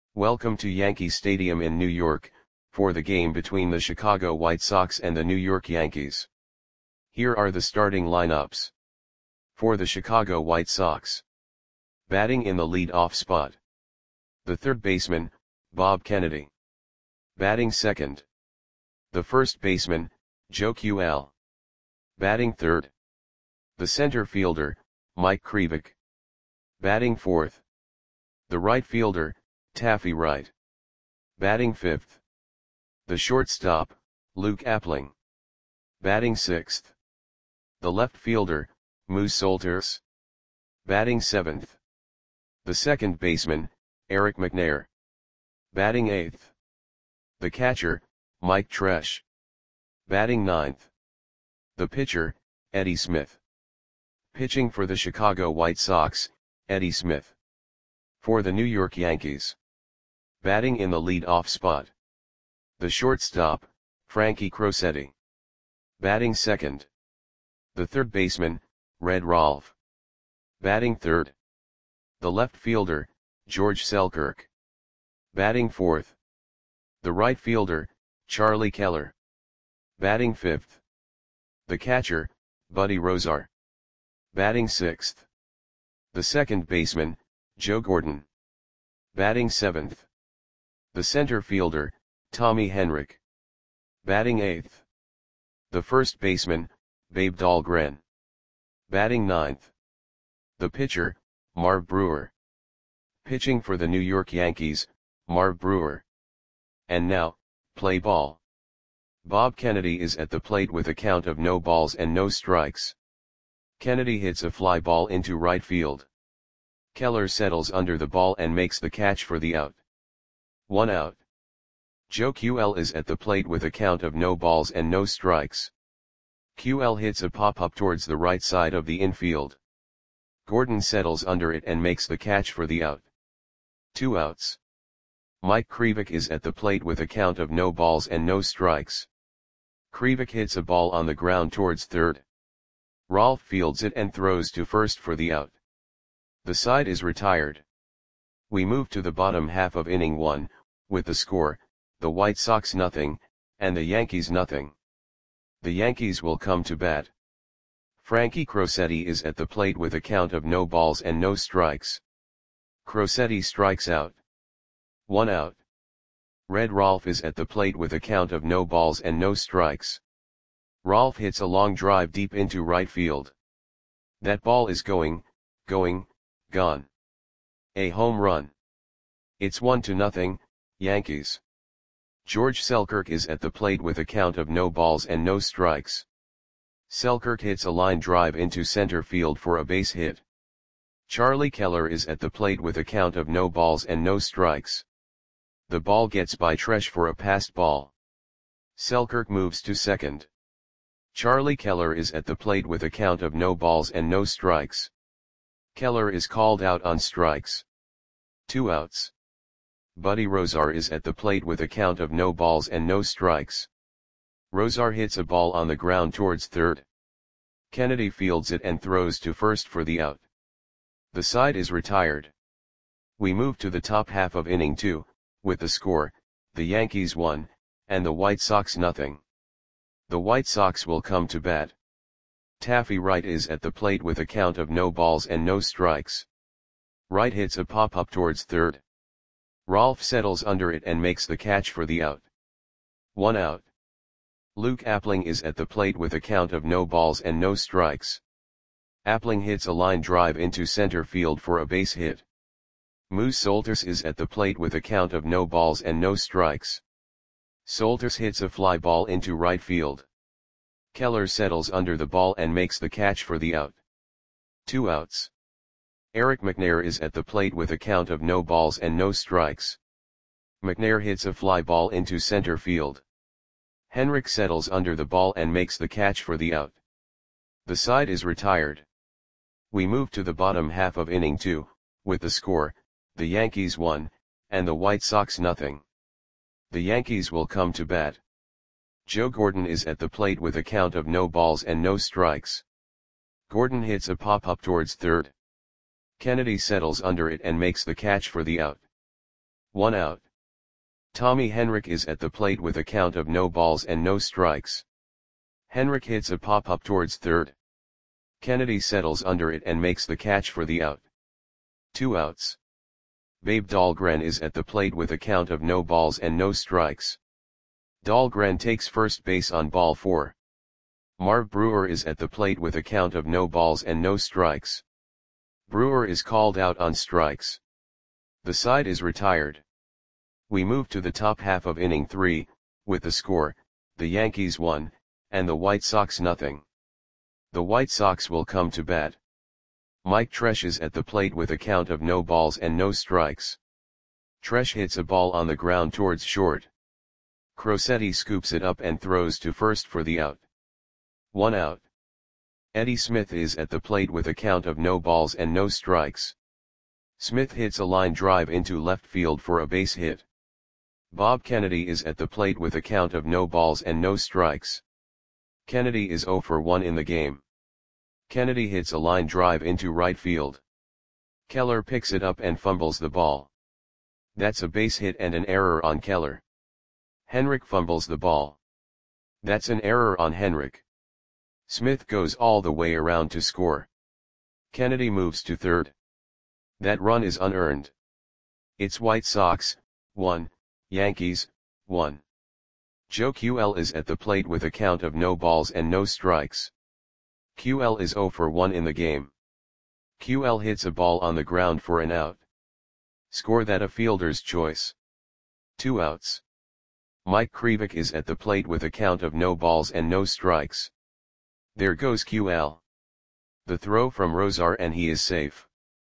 Welcome to Yankee Stadium in New York, for the game between the Chicago White Sox and the New York Yankees. Here are the starting lineups. For the Chicago White Sox. Batting in the lead-off spot. The third baseman, Bob Kennedy. Batting second. The first baseman, Joe QL. Batting third. The center fielder, Mike Krivik. Batting fourth. The right fielder, Taffy Wright. Batting fifth. The shortstop, Luke Appling. Batting sixth. The left fielder, Moose Solters. Batting seventh. The second baseman, Eric McNair. Batting eighth. The catcher, Mike Tresh. Batting ninth. The pitcher, Eddie Smith. Pitching for the Chicago White Sox, Eddie Smith. For the New York Yankees. Batting in the lead-off spot. The shortstop, Frankie Crosetti. Batting second. The third baseman, Red Rolfe. Batting third. The left fielder, George Selkirk. Batting fourth. The right fielder, Charlie Keller. Batting fifth. The catcher, Buddy Rozar. Batting sixth. The second baseman, Joe Gordon. Batting seventh. The center fielder, Tommy Henrich. Batting eighth. The first baseman, Babe Dahlgren. Batting ninth. The pitcher, Marv Brewer. Pitching for the New York Yankees, Marv Brewer. And now, play ball. Bob Kennedy is at the plate with a count of no balls and no strikes. Kennedy hits a fly ball into right field. Keller settles under the ball and makes the catch for the out. 1 out. Joe QL is at the plate with a count of no balls and no strikes. QL hits a pop-up towards the right side of the infield. Gordon settles under it and makes the catch for the out. 2 outs. Mike Krivik is at the plate with a count of no balls and no strikes. Krivik hits a ball on the ground towards third. Rolfe fields it and throws to first for the out. The side is retired. We move to the bottom half of inning 1, with the score, the White Sox 0, and the Yankees 0. The Yankees will come to bat. Frankie Crosetti is at the plate with a count of no balls and no strikes. Crosetti strikes out. 1 out. Red Rolfe is at the plate with a count of no balls and no strikes. Rolfe hits a long drive deep into right field. That ball is gone. A home run. It's 1-0, Yankees. George Selkirk is at the plate with a count of no balls and no strikes. Selkirk hits a line drive into center field for a base hit. Charlie Keller is at the plate with a count of no balls and no strikes. The ball gets by Tresh for a passed ball. Selkirk moves to second. Charlie Keller is at the plate with a count of no balls and no strikes. Keller is called out on strikes. 2 outs. Buddy Rozar is at the plate with a count of no balls and no strikes. Rozar hits a ball on the ground towards third. Kennedy fields it and throws to first for the out. The side is retired. We move to the top half of inning 2, with the score, the Yankees 1, and the White Sox 0. The White Sox will come to bat. Taffy Wright is at the plate with a count of no balls and no strikes. Wright hits a pop-up towards third. Rolfe settles under it and makes the catch for the out. 1 out. Luke Appling is at the plate with a count of no balls and no strikes. Appling hits a line drive into center field for a base hit. Moose Solters is at the plate with a count of no balls and no strikes. Solters hits a fly ball into right field. Keller settles under the ball and makes the catch for the out. 2 outs. Eric McNair is at the plate with a count of no balls and no strikes. McNair hits a fly ball into center field. Henrich settles under the ball and makes the catch for the out. The side is retired. We move to the bottom half of inning 2, with the score, the Yankees 1, and the White Sox 0. The Yankees will come to bat. Joe Gordon is at the plate with a count of no balls and no strikes. Gordon hits a pop-up towards third. Kennedy settles under it and makes the catch for the out. 1 out. Tommy Henrik is at the plate with a count of no balls and no strikes. Henrik hits a pop-up towards third. Kennedy settles under it and makes the catch for the out. 2 outs. Babe Dahlgren is at the plate with a count of no balls and no strikes. Dahlgren takes first base on ball 4. Marv Brewer is at the plate with a count of no balls and no strikes. Brewer is called out on strikes. The side is retired. We move to the top half of inning 3, with the score, the Yankees 1, and the White Sox 0. The White Sox will come to bat. Mike Tresh is at the plate with a count of no balls and no strikes. Tresh hits a ball on the ground towards short. Crosetti scoops it up and throws to first for the out. 1 out. Eddie Smith is at the plate with a count of no balls and no strikes. Smith hits a line drive into left field for a base hit. Bob Kennedy is at the plate with a count of no balls and no strikes. Kennedy is 0 for 1 in the game. Kennedy hits a line drive into right field. Keller picks it up and fumbles the ball. That's a base hit and an error on Keller. Henrik fumbles the ball. That's an error on Henrik. Smith goes all the way around to score. Kennedy moves to third. That run is unearned. It's White Sox, 1, Yankees, 1. Joe QL is at the plate with a count of no balls and no strikes. QL is 0 for 1 in the game. QL hits a ball on the ground for an out. Score that a fielder's choice. 2 outs. Mike Krivik is at the plate with a count of no balls and no strikes. There goes QL. The throw from Rosar and he is safe.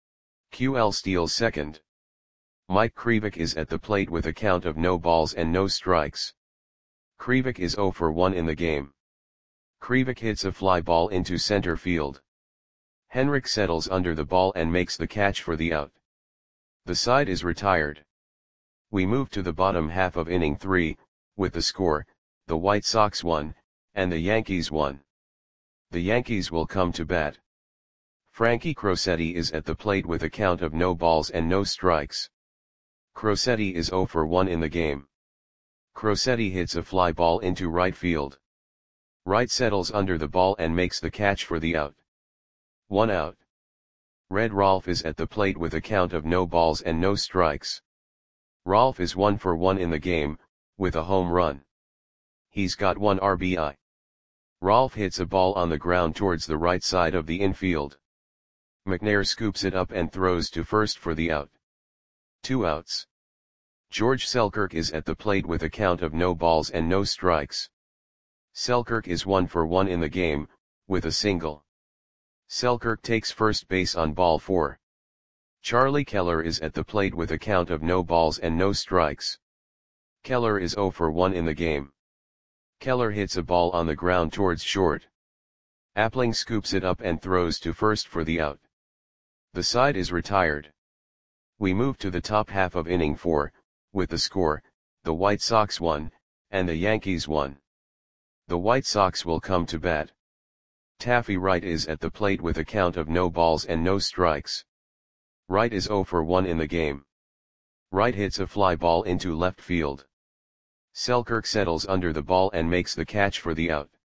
QL steals second. Mike Krivik is at the plate with a count of no balls and no strikes. Krivik is 0 for 1 in the game. Krivik hits a fly ball into center field. Henrik settles under the ball and makes the catch for the out. The side is retired. We move to the bottom half of inning 3, with the score, the White Sox 1, and the Yankees 1. The Yankees will come to bat. Frankie Crosetti is at the plate with a count of no balls and no strikes. Crosetti is 0 for 1 in the game. Crosetti hits a fly ball into right field. Wright settles under the ball and makes the catch for the out. 1 out. Red Rolf is at the plate with a count of no balls and no strikes. Rolf is 1 for 1 in the game, with a home run. He's got 1 RBI. Rolf hits a ball on the ground towards the right side of the infield. McNair scoops it up and throws to first for the out. 2 outs. George Selkirk is at the plate with a count of no balls and no strikes. Selkirk is 1 for 1 in the game, with a single. Selkirk takes first base on ball 4. Charlie Keller is at the plate with a count of no balls and no strikes. Keller is 0 for 1 in the game. Keller hits a ball on the ground towards short. Appling scoops it up and throws to first for the out. The side is retired. We move to the top half of inning 4, with the score, the White Sox 1, and the Yankees 1. The White Sox will come to bat. Taffy Wright is at the plate with a count of no balls and no strikes. Wright is 0 for 1 in the game. Wright hits a fly ball into left field. Selkirk settles under the ball and makes the catch for the out.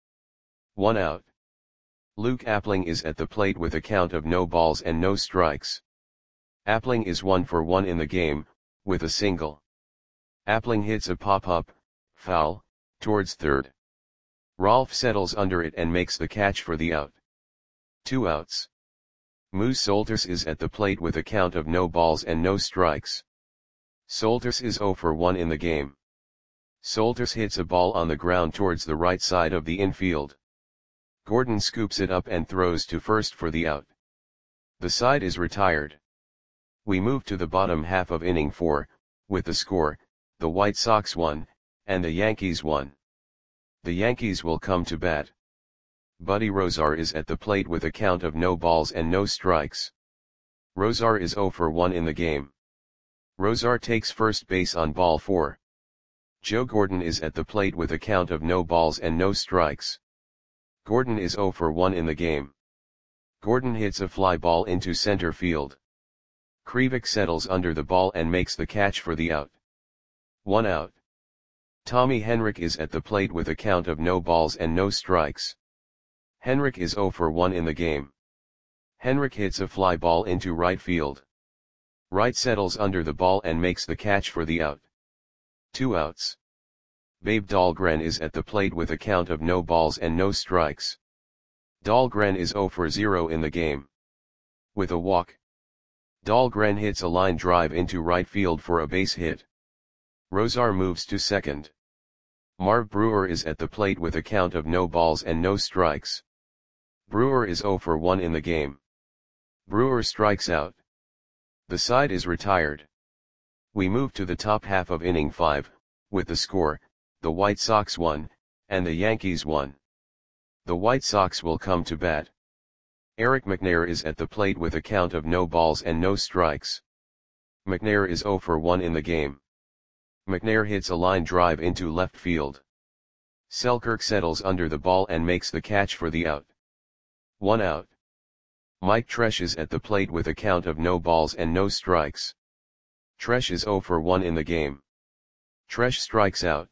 1 out. Luke Appling is at the plate with a count of no balls and no strikes. Appling is 1 for 1 in the game, with a single. Appling hits a pop-up, foul, towards third. Rolf settles under it and makes the catch for the out. 2 outs. Moose Solters is at the plate with a count of no balls and no strikes. Solters is 0 for 1 in the game. Solters hits a ball on the ground towards the right side of the infield. Gordon scoops it up and throws to first for the out. The side is retired. We move to the bottom half of inning 4, with the score, the White Sox 1, and the Yankees 1. The Yankees will come to bat. Buddy Rosar is at the plate with a count of no balls and no strikes. Rosar is 0 for 1 in the game. Rosar takes first base on ball 4. Joe Gordon is at the plate with a count of no balls and no strikes. Gordon is 0 for 1 in the game. Gordon hits a fly ball into center field. Krivik settles under the ball and makes the catch for the out. 1 out. Tommy Henrik is at the plate with a count of no balls and no strikes. Henrik is 0 for 1 in the game. Henrik hits a fly ball into right field. Wright settles under the ball and makes the catch for the out. 2 outs. Babe Dahlgren is at the plate with a count of no balls and no strikes. Dahlgren is 0 for 0 in the game. With a walk, Dahlgren hits a line drive into right field for a base hit. Rosar moves to second. Marv Brewer is at the plate with a count of no balls and no strikes. Brewer is 0 for 1 in the game. Brewer strikes out. The side is retired. We move to the top half of inning 5, with the score, the White Sox 1, and the Yankees 1. The White Sox will come to bat. Eric McNair is at the plate with a count of no balls and no strikes. McNair is 0 for 1 in the game. McNair hits a line drive into left field. Selkirk settles under the ball and makes the catch for the out. 1 out. Mike Tresh is at the plate with a count of no balls and no strikes. Tresh is 0 for 1 in the game. Tresh strikes out.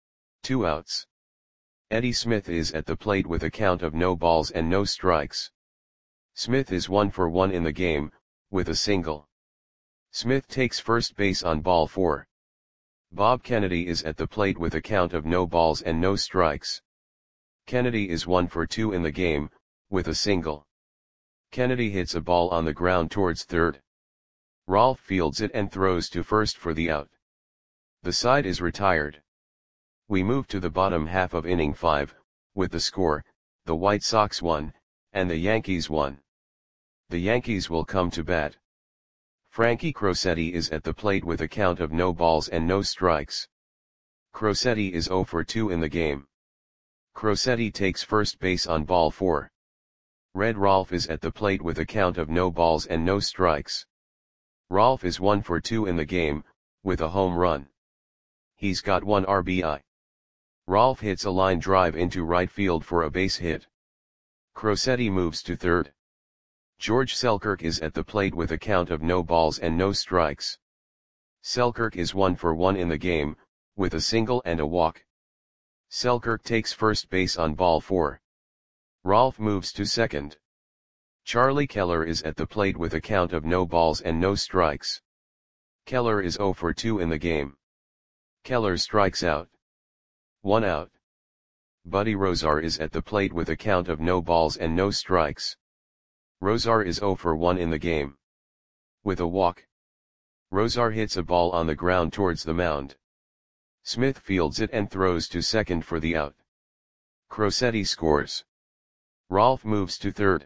2 outs. Eddie Smith is at the plate with a count of no balls and no strikes. Smith is 1 for 1 in the game, with a single. Smith takes first base on ball 4. Bob Kennedy is at the plate with a count of no balls and no strikes. Kennedy is 1 for 2 in the game, with a single. Kennedy hits a ball on the ground towards third. Rolfe fields it and throws to first for the out. The side is retired. We move to the bottom half of inning 5, with the score, the White Sox 1, and the Yankees 1. The Yankees will come to bat. Frankie Crosetti is at the plate with a count of no balls and no strikes. Crosetti is 0 for 2 in the game. Crosetti takes first base on ball 4. Red Rolfe is at the plate with a count of no balls and no strikes. Rolfe is 1 for 2 in the game, with a home run. He's got 1 RBI. Rolfe hits a line drive into right field for a base hit. Crosetti moves to third. George Selkirk is at the plate with a count of no balls and no strikes. Selkirk is 1 for 1 in the game, with a single and a walk. Selkirk takes first base on ball 4. Rolfe moves to second. Charlie Keller is at the plate with a count of no balls and no strikes. Keller is 0 for 2 in the game. Keller strikes out. 1 out. Buddy Rosar is at the plate with a count of no balls and no strikes. Rosar is 0 for 1 in the game. With a walk, Rosar hits a ball on the ground towards the mound. Smith fields it and throws to second for the out. Crosetti scores. Rolfe moves to third.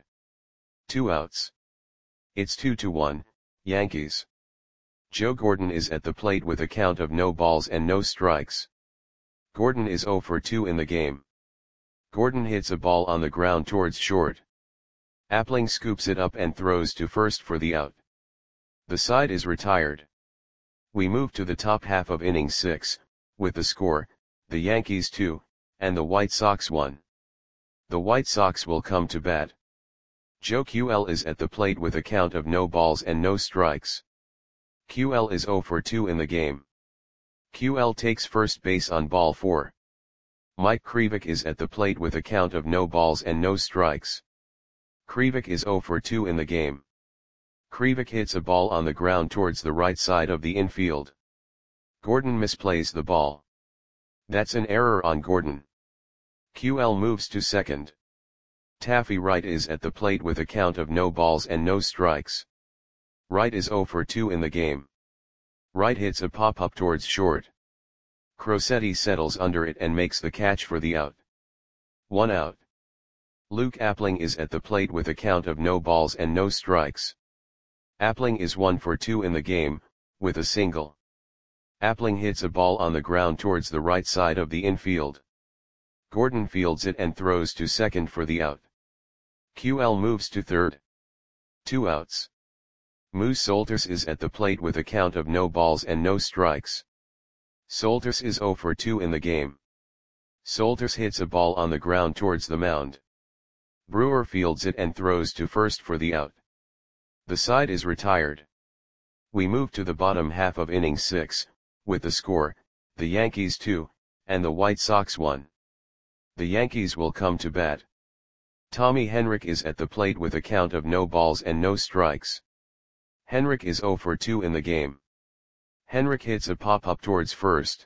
2 outs. It's 2-1, Yankees. Joe Gordon is at the plate with a count of no balls and no strikes. Gordon is 0 for 2 in the game. Gordon hits a ball on the ground towards short. Appling scoops it up and throws to first for the out. The side is retired. We move to the top half of inning 6, with the score, the Yankees 2, and the White Sox 1. The White Sox will come to bat. Joe QL is at the plate with a count of no balls and no strikes. QL is 0 for 2 in the game. QL takes first base on ball 4. Mike Krivik is at the plate with a count of no balls and no strikes. Krivik is 0 for 2 in the game. Krivik hits a ball on the ground towards the right side of the infield. Gordon misplays the ball. That's an error on Gordon. QL moves to second. Taffy Wright is at the plate with a count of no balls and no strikes. Wright is 0 for 2 in the game. Wright hits a pop-up towards short. Crosetti settles under it and makes the catch for the out. 1 out. Luke Appling is at the plate with a count of no balls and no strikes. Appling is 1 for 2 in the game, with a single. Appling hits a ball on the ground towards the right side of the infield. Gordon fields it and throws to second for the out. QL moves to third. 2 outs. Moose Solters is at the plate with a count of no balls and no strikes. Solters is 0 for 2 in the game. Solters hits a ball on the ground towards the mound. Brewer fields it and throws to first for the out. The side is retired. We move to the bottom half of inning 6, with the score, the Yankees 2, and the White Sox 1. The Yankees will come to bat. Tommy Henrich is at the plate with a count of no balls and no strikes. Henrich is 0 for 2 in the game. Henrich hits a pop-up towards first.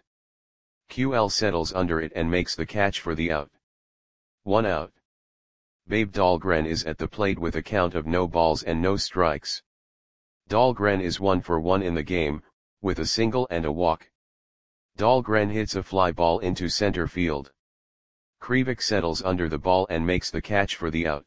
QL settles under it and makes the catch for the out. 1 out. Babe Dahlgren is at the plate with a count of no balls and no strikes. Dahlgren is 1 for 1 in the game, with a single and a walk. Dahlgren hits a fly ball into center field. Krivik settles under the ball and makes the catch for the out.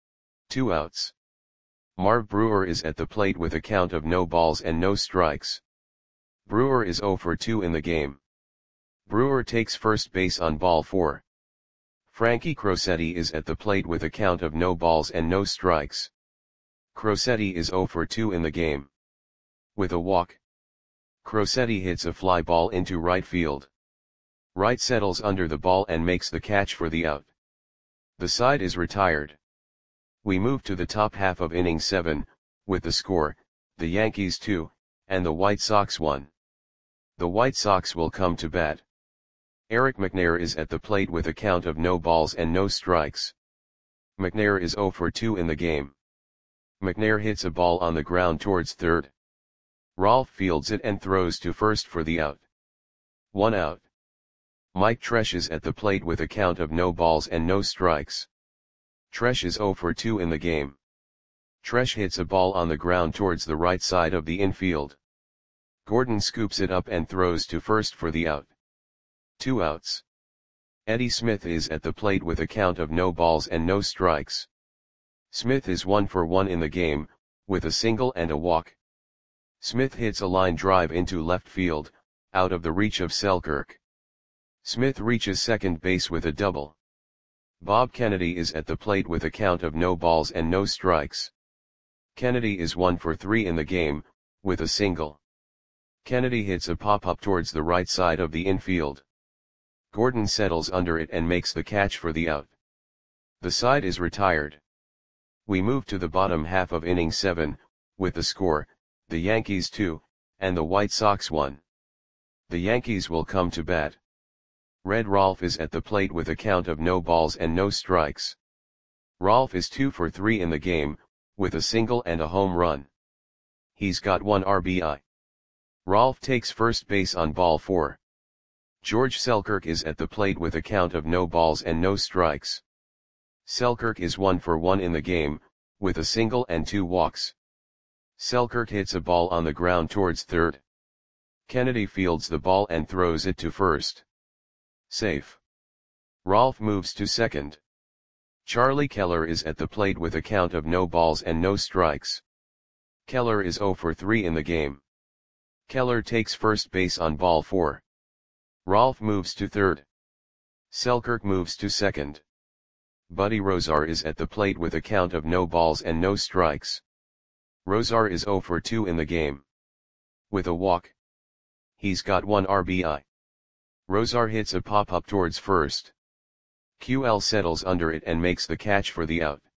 2 outs. Marv Brewer is at the plate with a count of no balls and no strikes. Brewer is 0 for 2 in the game. Brewer takes first base on ball 4. Frankie Crosetti is at the plate with a count of no balls and no strikes. Crosetti is 0 for 2 in the game. With a walk. Crosetti hits a fly ball into right field. Wright settles under the ball and makes the catch for the out. The side is retired. We move to the top half of inning 7, with the score, the Yankees 2, and the White Sox 1. The White Sox will come to bat. Eric McNair is at the plate with a count of no balls and no strikes. McNair is 0 for 2 in the game. McNair hits a ball on the ground towards third. Rolfe fields it and throws to first for the out. 1 out. Mike Tresh is at the plate with a count of no balls and no strikes. Tresh is 0 for 2 in the game. Tresh hits a ball on the ground towards the right side of the infield. Gordon scoops it up and throws to first for the out. 2 outs. Eddie Smith is at the plate with a count of no balls and no strikes. Smith is 1 for 1 in the game, with a single and a walk. Smith hits a line drive into left field, out of the reach of Selkirk. Smith reaches second base with a double. Bob Kennedy is at the plate with a count of no balls and no strikes. Kennedy is 1 for 3 in the game, with a single. Kennedy hits a pop-up towards the right side of the infield. Gordon settles under it and makes the catch for the out. The side is retired. We move to the bottom half of inning 7, with the score, the Yankees 2, and the White Sox 1. The Yankees will come to bat. Red Rolfe is at the plate with a count of no balls and no strikes. Rolfe is 2 for 3 in the game, with a single and a home run. He's got 1 RBI. Rolfe takes first base on ball 4. George Selkirk is at the plate with a count of no balls and no strikes. Selkirk is 1 for 1 in the game, with a single and 2 walks. Selkirk hits a ball on the ground towards third. Kennedy fields the ball and throws it to first. Safe. Rolfe moves to second. Charlie Keller is at the plate with a count of no balls and no strikes. Keller is 0 for 3 in the game. Keller takes first base on ball 4. Rolfe moves to third. Selkirk moves to second. Buddy Rozar is at the plate with a count of no balls and no strikes. Rozar is 0 for 2 in the game. With a walk. He's got 1 RBI. Rozar hits a pop-up towards first. QL settles under it and makes the catch for the out.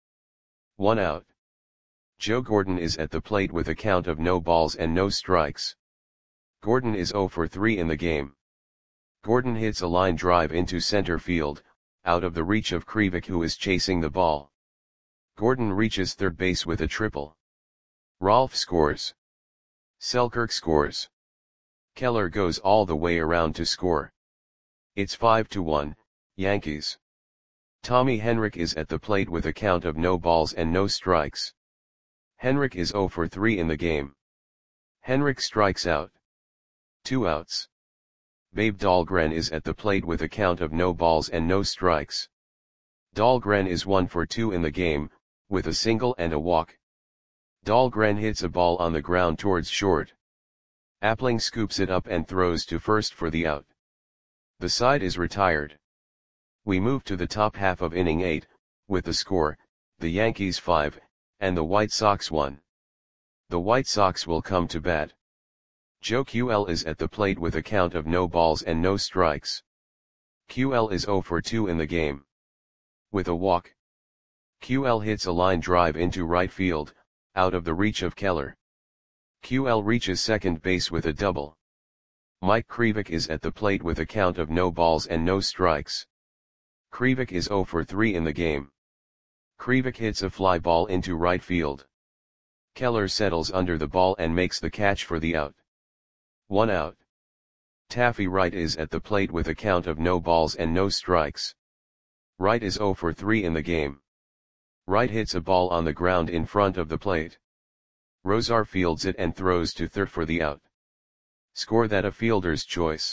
1 out. Joe Gordon is at the plate with a count of no balls and no strikes. Gordon is 0 for 3 in the game. Gordon hits a line drive into center field, out of the reach of Krivik, who is chasing the ball. Gordon reaches third base with a triple. Rolfe scores. Selkirk scores. Keller goes all the way around to score. It's 5-1, Yankees. Tommy Henrich is at the plate with a count of no balls and no strikes. Henrich is 0 for 3 in the game. Henrich strikes out. 2 outs. Babe Dahlgren is at the plate with a count of no balls and no strikes. Dahlgren is 1 for 2 in the game, with a single and a walk. Dahlgren hits a ball on the ground towards short. Appling scoops it up and throws to first for the out. The side is retired. We move to the top half of inning 8, with the score, the Yankees 5, and the White Sox 1. The White Sox will come to bat. Joe QL is at the plate with a count of no balls and no strikes. QL is 0 for 2 in the game. With a walk. QL hits a line drive into right field, out of the reach of Keller. QL reaches second base with a double. Mike Krivik is at the plate with a count of no balls and no strikes. Krivik is 0 for 3 in the game. Krivik hits a fly ball into right field. Keller settles under the ball and makes the catch for the out. 1 out. Taffy Wright is at the plate with a count of no balls and no strikes. Wright is 0 for 3 in the game. Wright hits a ball on the ground in front of the plate. Rosar fields it and throws to third for the out. Score that a fielder's choice.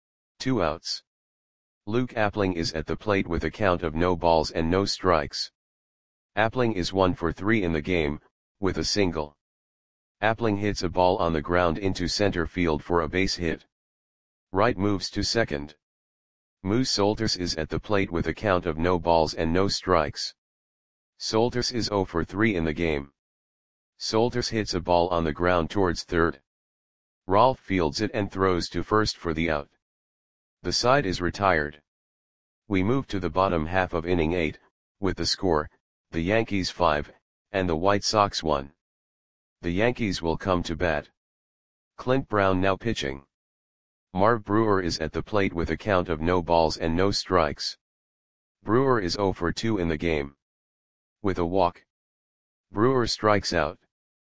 2 outs. Luke Appling is at the plate with a count of no balls and no strikes. Appling is 1 for 3 in the game, with a single. Appling hits a ball on the ground into center field for a base hit. Wright moves to second. Moose Solters is at the plate with a count of no balls and no strikes. Solters is 0 for 3 in the game. Solters hits a ball on the ground towards third. Rolfe fields it and throws to first for the out. The side is retired. We move to the bottom half of inning 8, with the score, the Yankees 5, and the White Sox 1. The Yankees will come to bat. Clint Brown now pitching. Marv Brewer is at the plate with a count of no balls and no strikes. Brewer is 0 for 2 in the game. With a walk. Brewer strikes out.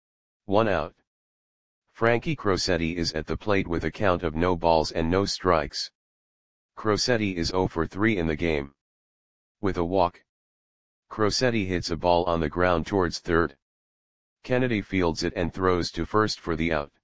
1 out. Frankie Crosetti is at the plate with a count of no balls and no strikes. Crosetti is 0 for 3 in the game. With a walk. Crosetti hits a ball on the ground towards third. Kennedy fields it and throws to first for the out.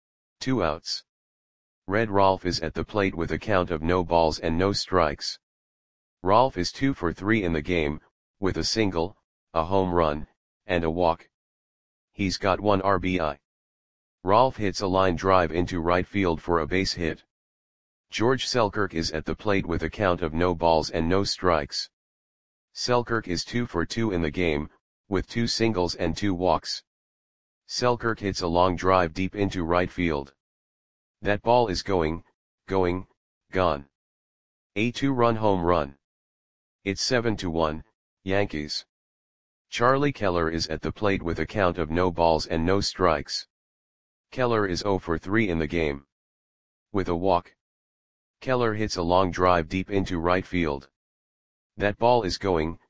2 outs. Red Rolfe is at the plate with a count of no balls and no strikes. Rolfe is 2 for 3 in the game, with a single, a home run, and a walk. He's got 1 RBI. Rolfe hits a line drive into right field for a base hit. George Selkirk is at the plate with a count of no balls and no strikes. Selkirk is 2 for 2 in the game, with 2 singles and 2 walks. Selkirk hits a long drive deep into right field. That ball is going, gone. A 2-run home run. It's 7-1, Yankees. Charlie Keller is at the plate with a count of no balls and no strikes. Keller is 0 for 3 in the game. With a walk. Keller hits a long drive deep into right field. That ball is going,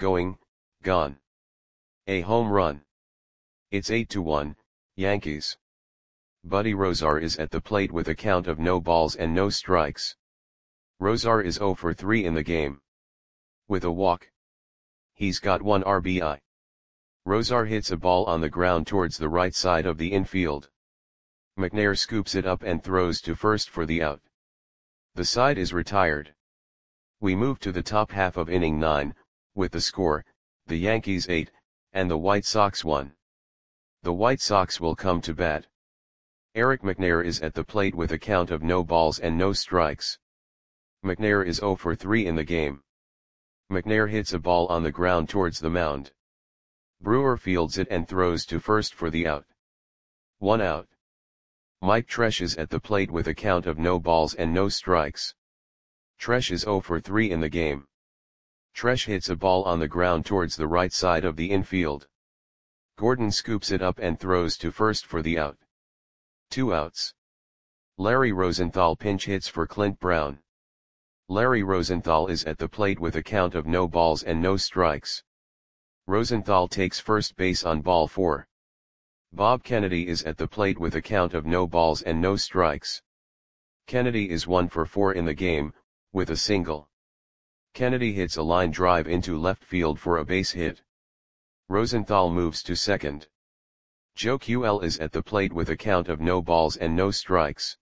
gone. A home run. It's 8-1, Yankees. Buddy Rosar is at the plate with a count of no balls and no strikes. Rosar is 0 for 3 in the game. With a walk. He's got 1 RBI. Rosar hits a ball on the ground towards the right side of the infield. McNair scoops it up and throws to first for the out. The side is retired. We move to the top half of inning 9, with the score, the Yankees 8, and the White Sox 1. The White Sox will come to bat. Eric McNair is at the plate with a count of no balls and no strikes. McNair is 0 for 3 in the game. McNair hits a ball on the ground towards the mound. Brewer fields it and throws to first for the out. 1 out. Mike Tresh is at the plate with a count of no balls and no strikes. Tresh is 0 for 3 in the game. Tresh hits a ball on the ground towards the right side of the infield. Gordon scoops it up and throws to first for the out. 2 outs. Larry Rosenthal pinch hits for Clint Brown. Larry Rosenthal is at the plate with a count of no balls and no strikes. Rosenthal takes first base on ball 4. Bob Kennedy is at the plate with a count of no balls and no strikes. Kennedy is 1 for 4 in the game, with a single. Kennedy hits a line drive into left field for a base hit. Rosenthal moves to second. Joe QL is at the plate with a count of no balls and no strikes.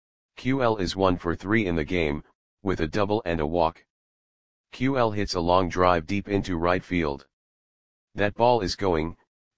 QL is 1 for 3 in the game, with a double and a walk. QL hits a long drive deep into right field. That ball is going,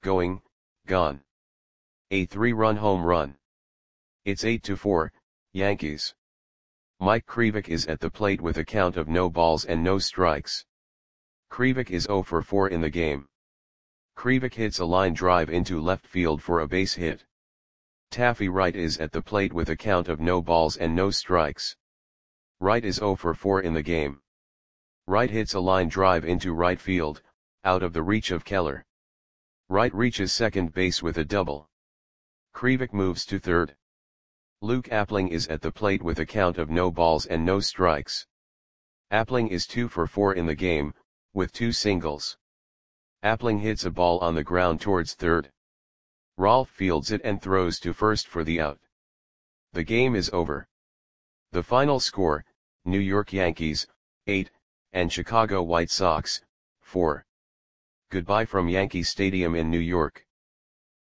gone. A 3-run home run. It's 8-4, Yankees. Mike Krivik is at the plate with a count of no balls and no strikes. Krivik is 0 for 4 in the game. Krivik hits a line drive into left field for a base hit. Taffy Wright is at the plate with a count of no balls and no strikes. Wright is 0 for 4 in the game. Wright hits a line drive into right field, out of the reach of Keller. Wright reaches second base with a double. Krivik moves to third. Luke Appling is at the plate with a count of no balls and no strikes. Appling is 2 for 4 in the game, with 2 singles. Appling hits a ball on the ground towards third. Rolf fields it and throws to first for the out. The game is over. The final score, New York Yankees, 8, and Chicago White Sox, 4. Goodbye from Yankee Stadium in New York.